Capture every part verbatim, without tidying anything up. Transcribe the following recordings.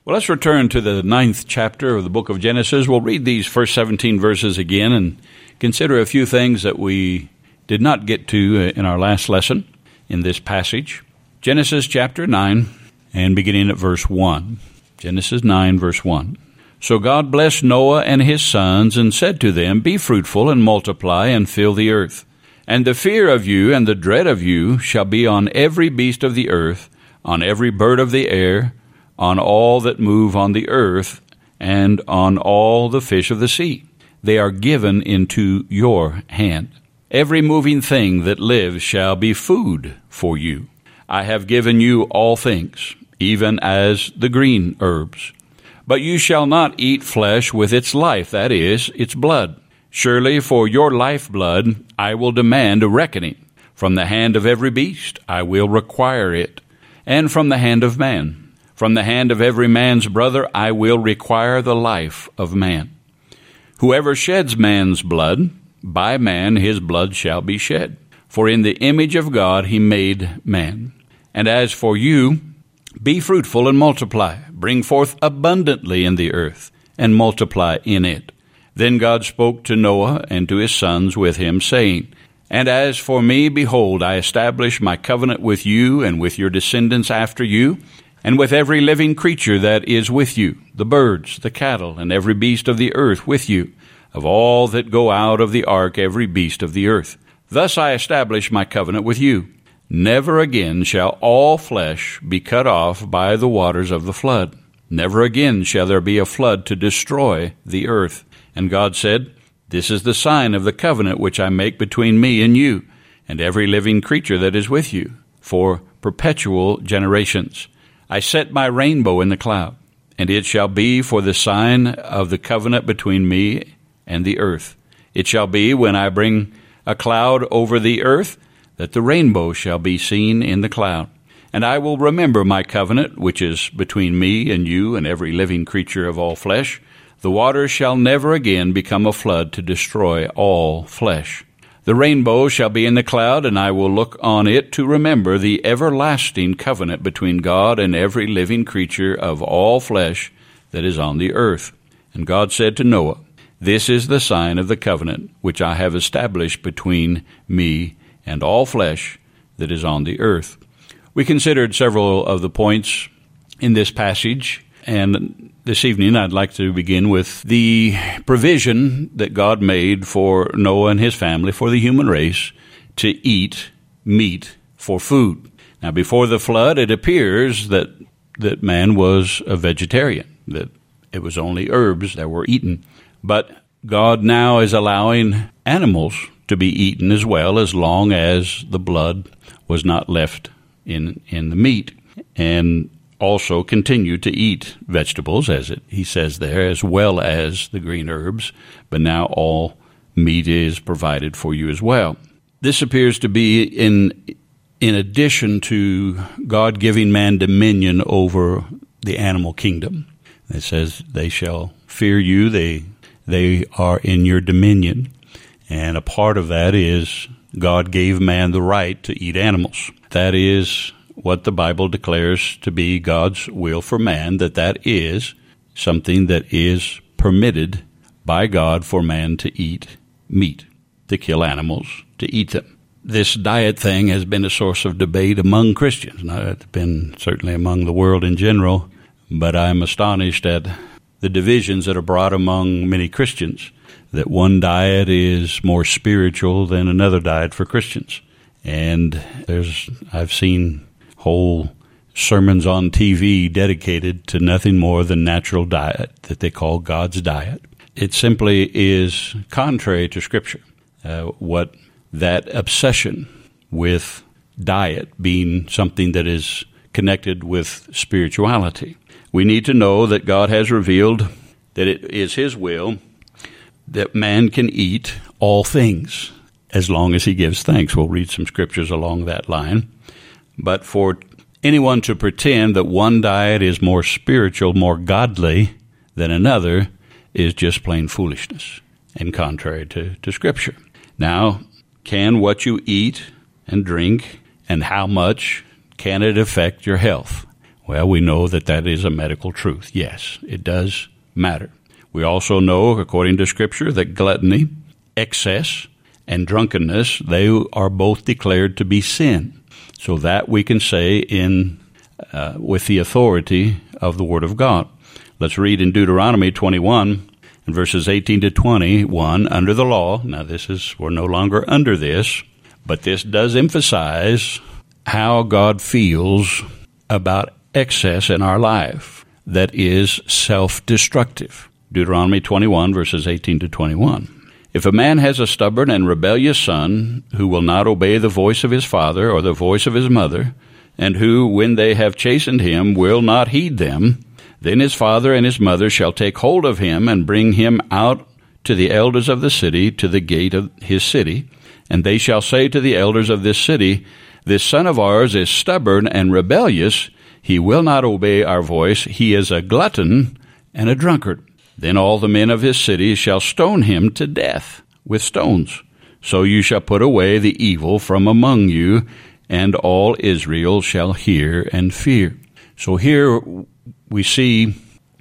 Well, let's return to the ninth chapter of the book of Genesis. We'll read these first seventeen verses again and consider a few things that we did not get to in our last lesson in this passage. Genesis chapter nine, and beginning at verse one. Genesis nine, verse one. So God blessed Noah and his sons and said to them, Be fruitful and multiply and fill the earth. And the fear of you and the dread of you shall be on every beast of the earth, on every bird of the air, on all that move on the earth, and on all the fish of the sea. They are given into your hand. Every moving thing that lives shall be food for you. I have given you all things, even as the green herbs. But you shall not eat flesh with its life, that is, its blood. Surely for your lifeblood I will demand a reckoning. From the hand of every beast I will require it, and from the hand of man. From the hand of every man's brother I will require the life of man. Whoever sheds man's blood, by man his blood shall be shed. For in the image of God he made man. And as for you, be fruitful and multiply. Bring forth abundantly in the earth, and multiply in it. Then God spoke to Noah and to his sons with him, saying, And as for me, behold, I establish my covenant with you and with your descendants after you, and with every living creature that is with you, the birds, the cattle, and every beast of the earth with you, of all that go out of the ark, every beast of the earth. Thus I establish my covenant with you. Never again shall all flesh be cut off by the waters of the flood. Never again shall there be a flood to destroy the earth. And God said, This is the sign of the covenant which I make between me and you, and every living creature that is with you, for perpetual generations. I set my rainbow in the cloud, and it shall be for the sign of the covenant between me and the earth. It shall be when I bring a cloud over the earth, that the rainbow shall be seen in the cloud. And I will remember my covenant, which is between me and you and every living creature of all flesh. The waters shall never again become a flood to destroy all flesh. The rainbow shall be in the cloud, and I will look on it to remember the everlasting covenant between God and every living creature of all flesh that is on the earth. And God said to Noah, This is the sign of the covenant which I have established between me and all flesh that is on the earth. We considered several of the points in this passage, and this evening I'd like to begin with the provision that God made for Noah and his family, for the human race, to eat meat for food. Now, before the flood, it appears that, that man was a vegetarian, that it was only herbs that were eaten. But God now is allowing animals to be eaten as well, as long as the blood was not left in, in the meat. And also continue to eat vegetables, as it, he says there, as well as the green herbs, but now all meat is provided for you as well. This appears to be in in addition to God giving man dominion over the animal kingdom. It says, they shall fear you, they they are in your dominion. And a part of that is God gave man the right to eat animals. That is what the Bible declares to be God's will for man, that that is something that is permitted by God for man to eat meat, to kill animals, to eat them. This diet thing has been a source of debate among Christians. Now, it's been certainly among the world in general, but I'm astonished at the divisions that are brought among many Christians, that one diet is more spiritual than another diet for Christians. And there's, I've seen whole sermons on T V dedicated to nothing more than natural diet that they call God's diet. It simply is contrary to Scripture, uh, what that obsession with diet being something that is connected with spirituality. We need to know that God has revealed that it is His will that man can eat all things as long as he gives thanks. We'll read some scriptures along that line. But for anyone to pretend that one diet is more spiritual, more godly than another is just plain foolishness and contrary to, to Scripture. Now, can what you eat and drink and how much, can it affect your health? Well, we know that that is a medical truth. Yes, it does matter. We also know, according to Scripture, that gluttony, excess, and drunkenness, they are both declared to be sin. So that we can say in uh, with the authority of the Word of God. Let's read in Deuteronomy twenty-one, and verses eighteen to twenty-one, under the law. Now, this is, we're no longer under this, but this does emphasize how God feels about excess in our life that is self-destructive. Deuteronomy twenty-one, verses eighteen to twenty-one. If a man has a stubborn and rebellious son who will not obey the voice of his father or the voice of his mother, and who, when they have chastened him, will not heed them, then his father and his mother shall take hold of him and bring him out to the elders of the city, to the gate of his city, and they shall say to the elders of this city, This son of ours is stubborn and rebellious. He will not obey our voice. He is a glutton and a drunkard. Then all the men of his city shall stone him to death with stones. So you shall put away the evil from among you, and all Israel shall hear and fear. So here we see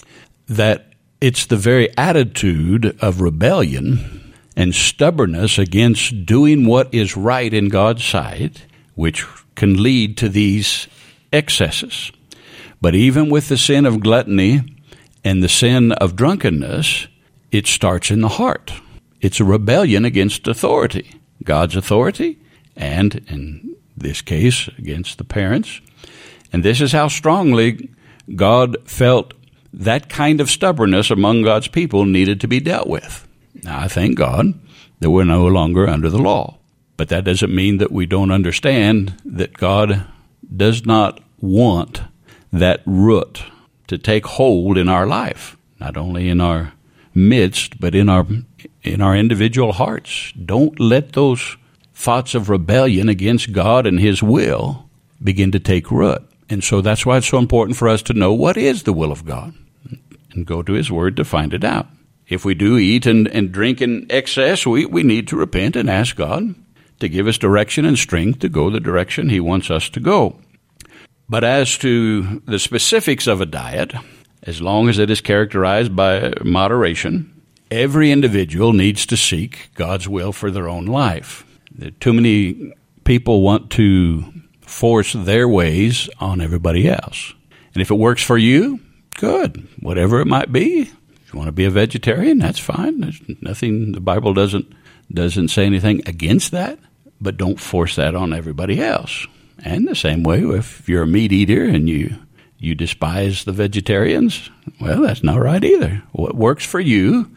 that it's the very attitude of rebellion and stubbornness against doing what is right in God's sight, which can lead to these excesses. But even with the sin of gluttony and the sin of drunkenness, it starts in the heart. It's a rebellion against authority, God's authority, and in this case, against the parents. And this is how strongly God felt that kind of stubbornness among God's people needed to be dealt with. Now, I thank God that we're no longer under the law. But that doesn't mean that we don't understand that God does not want that root to take hold in our life, not only in our midst, but in our in our individual hearts. Don't let those thoughts of rebellion against God and His will begin to take root. And so that's why it's so important for us to know what is the will of God and go to His Word to find it out. If we do eat and, and drink in excess, we, we need to repent and ask God to give us direction and strength to go the direction He wants us to go. But as to the specifics of a diet, as long as it is characterized by moderation, every individual needs to seek God's will for their own life. Too many people want to force their ways on everybody else. And if it works for you, good, whatever it might be. If you want to be a vegetarian, that's fine. There's nothing, the Bible doesn't doesn't say anything against that, but don't force that on everybody else. And the same way, if you're a meat eater and you you despise the vegetarians, well, that's not right either. What works for you,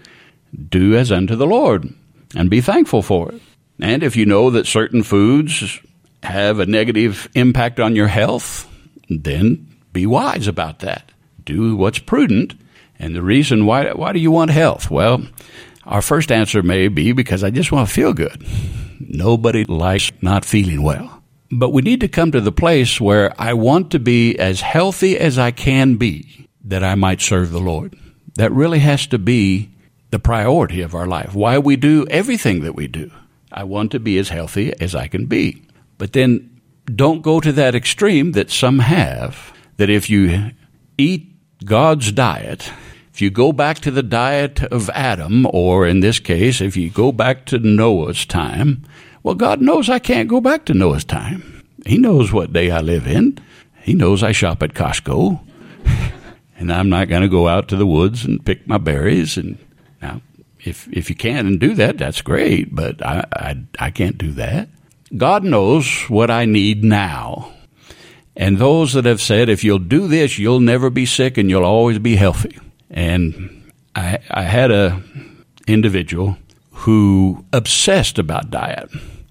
do as unto the Lord, and be thankful for it. And if you know that certain foods have a negative impact on your health, then be wise about that. Do what's prudent. And the reason, why why do you want health? Well, our first answer may be because I just want to feel good. Nobody likes not feeling well. But we need to come to the place where I want to be as healthy as I can be, that I might serve the Lord. That really has to be the priority of our life, why we do everything that we do. I want to be as healthy as I can be. But then don't go to that extreme that some have, that if you eat God's diet, if you go back to the diet of Adam, or in this case, if you go back to Noah's time, well, God knows I can't go back to Noah's time. He knows what day I live in. He knows I shop at Costco. And I'm not going to go out to the woods and pick my berries. And now, if if you can and do that, that's great. But I, I, I can't do that. God knows what I need now. And those that have said, if you'll do this, you'll never be sick and you'll always be healthy. And I, I had a individual who obsessed about diet.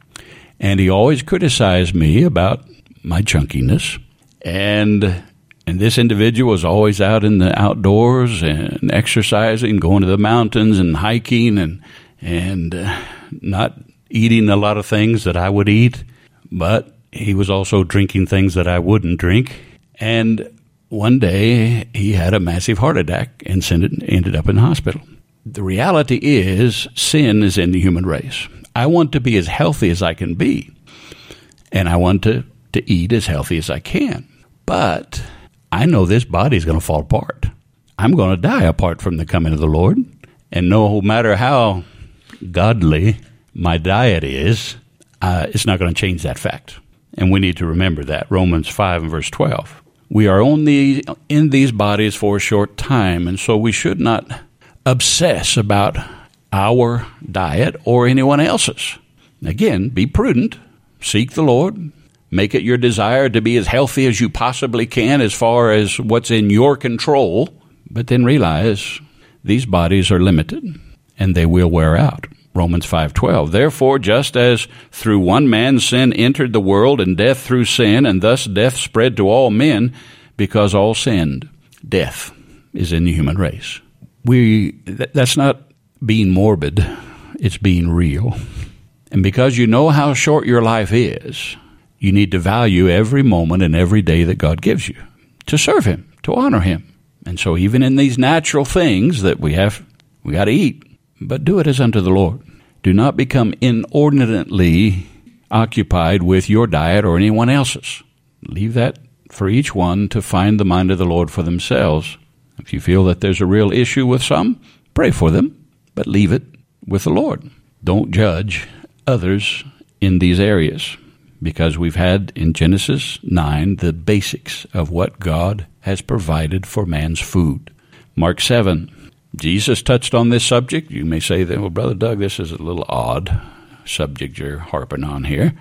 And he always criticized me about my chunkiness. And and this individual was always out in the outdoors and exercising, going to the mountains and hiking and and uh, not eating a lot of things that I would eat. But he was also drinking things that I wouldn't drink. And one day he had a massive heart attack and ended up in the hospital. The reality is, sin is in the human race. I want to be as healthy as I can be, and I want to, to eat as healthy as I can. But I know this body's going to fall apart. I'm going to die apart from the coming of the Lord. And no matter how godly my diet is, uh, it's not going to change that fact. And we need to remember that. Romans five and verse twelve. We are only in these bodies for a short time, and so we should not obsess about our diet or anyone else's. Again, be prudent. Seek the Lord. Make it your desire to be as healthy as you possibly can as far as what's in your control. But then realize these bodies are limited and they will wear out. Romans five twelve. Therefore, just as through one man sin entered the world, and death through sin, and thus death spread to all men, because all sinned. Death is in the human race. We that's not being morbid, it's being real. And because you know how short your life is, you need to value every moment and every day that God gives you to serve Him, to honor Him. And so even in these natural things that we have, we got to eat, but do it as unto the Lord. Do not become inordinately occupied with your diet or anyone else's. Leave that for each one to find the mind of the Lord for themselves. If you feel that there's a real issue with some, pray for them, but leave it with the Lord. Don't judge others in these areas, because we've had in Genesis nine the basics of what God has provided for man's food. Mark seven. Jesus touched on this subject. You may say that, well, Brother Doug, this is a little odd subject you're harping on here.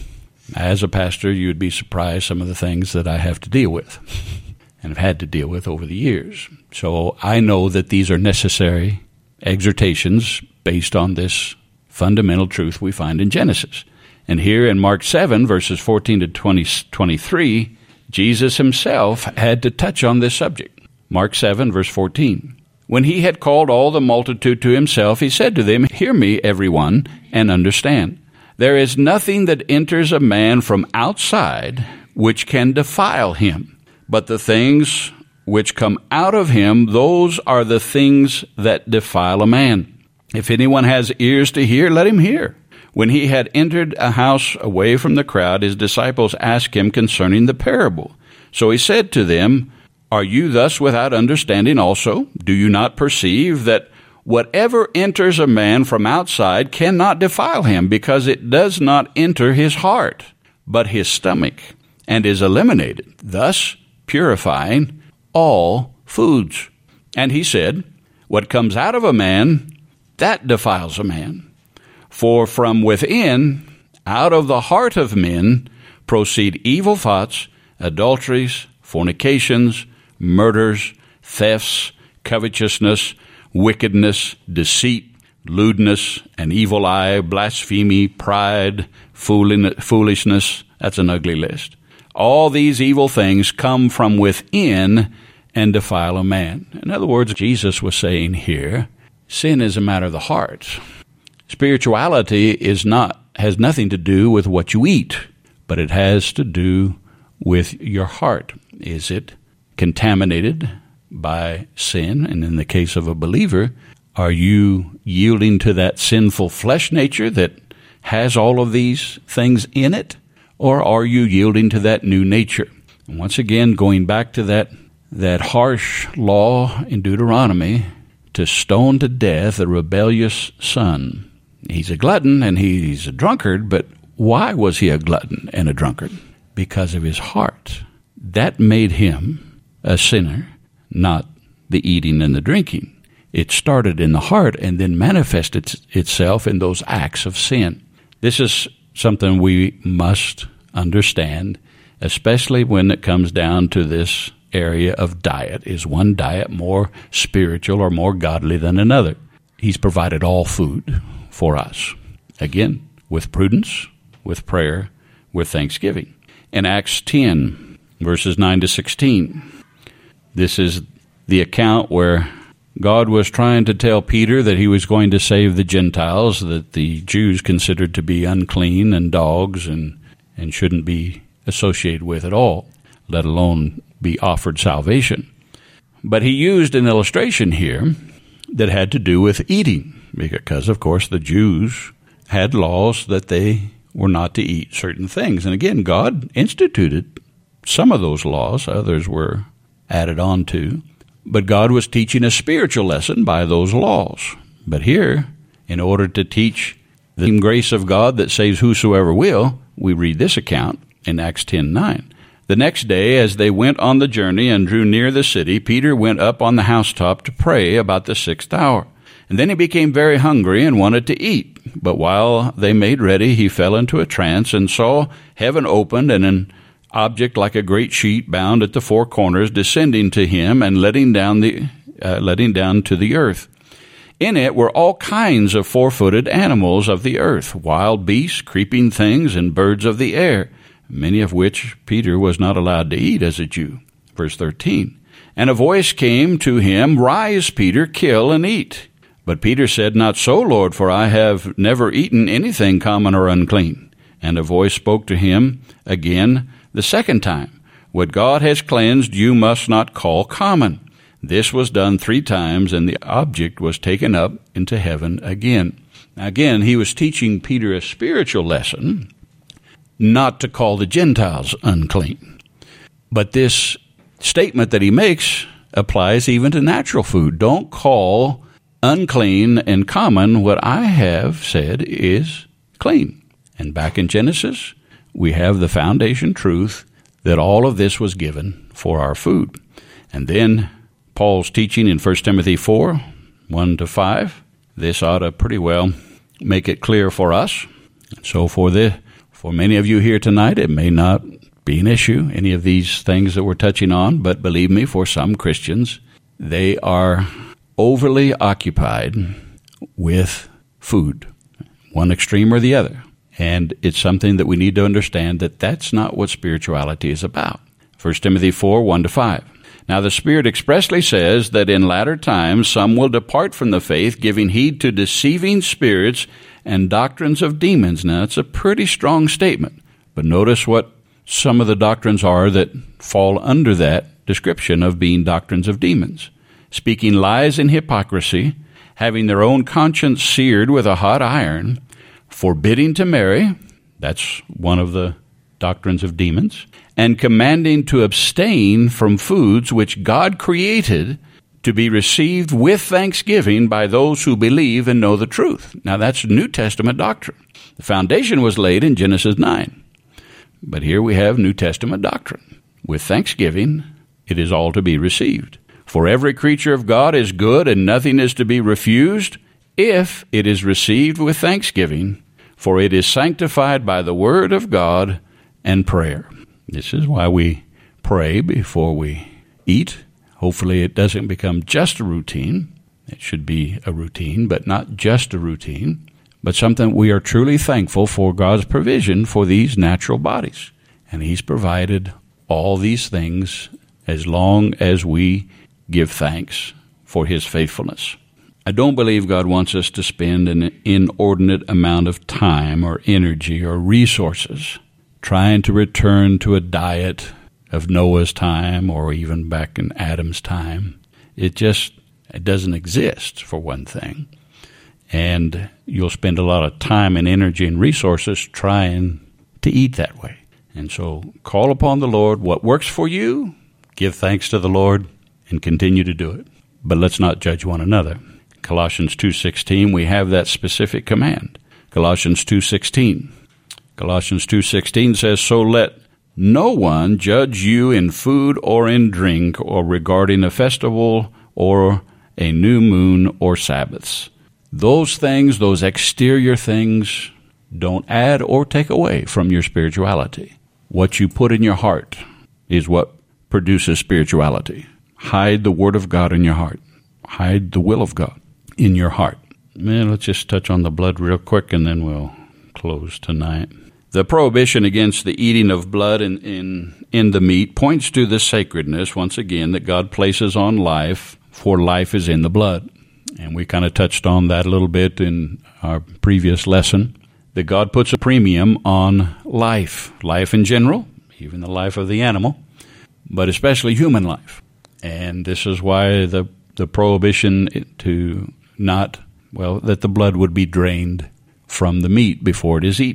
As a pastor, you would be surprised some of the things that I have to deal with and have had to deal with over the years. So I know that these are necessary exhortations based on this fundamental truth we find in Genesis. And here in Mark seven, verses fourteen to twenty, twenty-three, Jesus himself had to touch on this subject. Mark seven, verse fourteen. When he had called all the multitude to himself, he said to them, Hear me, everyone, and understand. There is nothing that enters a man from outside which can defile him, but the things which come out of him, those are the things that defile a man. If anyone has ears to hear, let him hear. When he had entered a house away from the crowd, his disciples asked him concerning the parable. So he said to them, Are you thus without understanding also? Do you not perceive that whatever enters a man from outside cannot defile him, because it does not enter his heart, but his stomach, and is eliminated, thus purifying all foods? And he said, What comes out of a man, that defiles a man. For from within, out of the heart of men, proceed evil thoughts, adulteries, fornications, murders, thefts, covetousness, wickedness, deceit, lewdness, an evil eye, blasphemy, pride, foolishness. That's an ugly list. All these evil things come from within and defile a man. In other words, Jesus was saying here, sin is a matter of the heart. Spirituality is not has nothing to do with what you eat, but it has to do with your heart. Is it contaminated by sin? And in the case of a believer, are you yielding to that sinful flesh nature that has all of these things in it? Or are you yielding to that new nature? And once again, going back to that, that harsh law in Deuteronomy, to stone to death a rebellious son. He's a glutton and he's a drunkard, but why was he a glutton and a drunkard? Because of his heart. That made him a sinner, not the eating and the drinking. It started in the heart and then manifested itself in those acts of sin. This is something we must understand, especially when it comes down to this area of diet. Is one diet more spiritual or more godly than another? He's provided all food for us. Again, with prudence, with prayer, with thanksgiving. In Acts ten, verses nine to sixteen, this is the account where God was trying to tell Peter that he was going to save the Gentiles, that the Jews considered to be unclean and dogs and, and shouldn't be associated with at all, let alone be offered salvation. But he used an illustration here that had to do with eating, because, of course, the Jews had laws that they were not to eat certain things. And again, God instituted some of those laws. Others were added on to. But God was teaching a spiritual lesson by those laws. But here, in order to teach the grace of God that saves whosoever will, we read this account in Acts ten nine. The next day, as they went on the journey and drew near the city, Peter went up on the housetop to pray about the sixth hour. And then he became very hungry and wanted to eat. But while they made ready, he fell into a trance and saw heaven opened and an object like a great sheet bound at the four corners descending to him and letting down the uh, letting down to the earth. In it were all kinds of four-footed animals of the earth, wild beasts, creeping things, and birds of the air, many of which Peter was not allowed to eat as a Jew. Verse thirteen. And a voice came to him, Rise, Peter, kill and eat. But Peter said, Not so, Lord, for I have never eaten anything common or unclean. And a voice spoke to him again the second time, What God has cleansed you must not call common. This was done three times, and the object was taken up into heaven again. Now again, he was teaching Peter a spiritual lesson, not to call the Gentiles unclean. But this statement that he makes applies even to natural food. Don't call unclean and common what I have said is clean. And back in Genesis, we have the foundation truth that all of this was given for our food. And then Paul's teaching in First Timothy four, one to five, this ought to pretty well make it clear for us. So for the for many of you here tonight, it may not be an issue, any of these things that we're touching on, but believe me, for some Christians, they are overly occupied with food, one extreme or the other. And it's something that we need to understand that that's not what spirituality is about. First Timothy four, one to five. Now the Spirit expressly says that in latter times some will depart from the faith, giving heed to deceiving spirits and doctrines of demons. Now it's a pretty strong statement, but notice what some of the doctrines are that fall under that description of being doctrines of demons. Speaking lies and hypocrisy, having their own conscience seared with a hot iron, forbidding to marry, that's one of the doctrines of demons, and commanding to abstain from foods which God created to be received with thanksgiving by those who believe and know the truth. Now that's New Testament doctrine. The foundation was laid in Genesis nine. But here we have New Testament doctrine. With thanksgiving, it is all to be received. For every creature of God is good, and nothing is to be refused, if it is received with thanksgiving, for it is sanctified by the word of God and prayer. This is why we pray before we eat. Hopefully it doesn't become just a routine. It should be a routine, but not just a routine, but something we are truly thankful for God's provision for these natural bodies. And He's provided all these things as long as we give thanks for His faithfulness. I don't believe God wants us to spend an inordinate amount of time or energy or resources trying to return to a diet of Noah's time or even back in Adam's time. It just it doesn't exist, for one thing. And you'll spend a lot of time and energy and resources trying to eat that way. And so call upon the Lord. What works for you, give thanks to the Lord and continue to do it. But let's not judge one another. Colossians two sixteen, we have that specific command. Colossians two sixteen. Colossians two sixteen says, So let no one judge you in food or in drink or regarding a festival or a new moon or Sabbaths. Those things, those exterior things, don't add or take away from your spirituality. What you put in your heart is what produces spirituality. Hide the Word of God in your heart. Hide the will of God in your heart. Man, let's just touch on the blood real quick and then we'll close tonight. The prohibition against the eating of blood in, in, in the meat points to the sacredness, once again, that God places on life, for life is in the blood. And we kind of touched on that a little bit in our previous lesson, that God puts a premium on life, life in general, even the life of the animal, but especially human life. And this is why the, the prohibition to not, well, that the blood would be drained from the meat before it is eaten.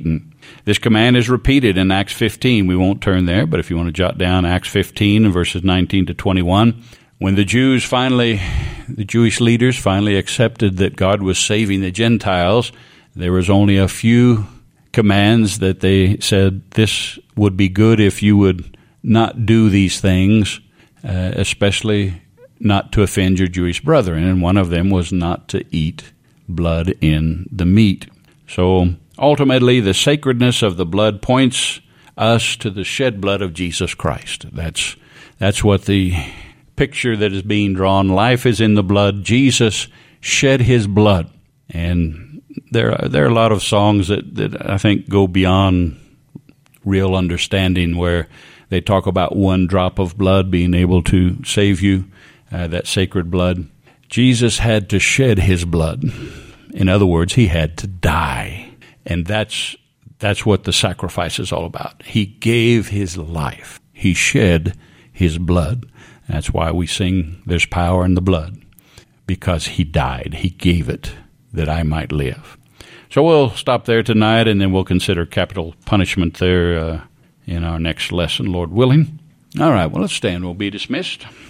This command is repeated in Acts fifteen. We won't turn there, but if you want to jot down Acts fifteen, verses nineteen to twenty-one, when the Jews finally, the Jewish leaders finally accepted that God was saving the Gentiles, there was only a few commands that they said, this would be good if you would not do these things, uh, especially not to offend your Jewish brethren. And one of them was not to eat blood in the meat. So ultimately, the sacredness of the blood points us to the shed blood of Jesus Christ. That's that's what the picture that is being drawn. Life is in the blood. Jesus shed his blood. And there are, there are a lot of songs that, that I think go beyond real understanding, where they talk about one drop of blood being able to save you, uh, that sacred blood. Jesus had to shed his blood. In other words, he had to die. And that's that's what the sacrifice is all about. He gave his life. He shed his blood. That's why we sing, there's power in the blood, because he died. He gave it that I might live. So we'll stop there tonight, and then we'll consider capital punishment there uh, in our next lesson, Lord willing. All right, well, let's stand. We'll be dismissed.